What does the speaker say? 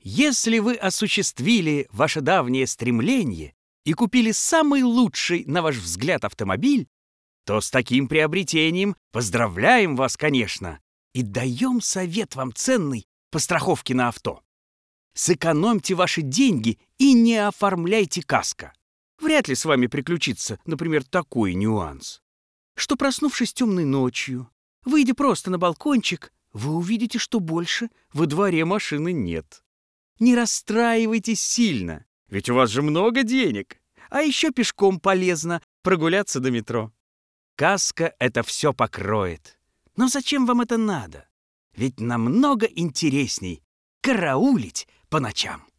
Если вы осуществили ваше давнее стремление и купили самый лучший, на ваш взгляд, автомобиль, то с таким приобретением поздравляем вас, конечно, и даем совет вам ценный по страховке на авто. Сэкономьте ваши деньги и не оформляйте каско. Вряд ли с вами приключится, например, такой нюанс, что, проснувшись темной ночью, выйдя просто на балкончик, вы увидите, что больше во дворе машины нет. Не расстраивайтесь сильно, ведь у вас же много денег, а еще пешком полезно прогуляться до метро. Каска это все покроет. Но зачем вам это надо? Ведь намного интересней караулить по ночам.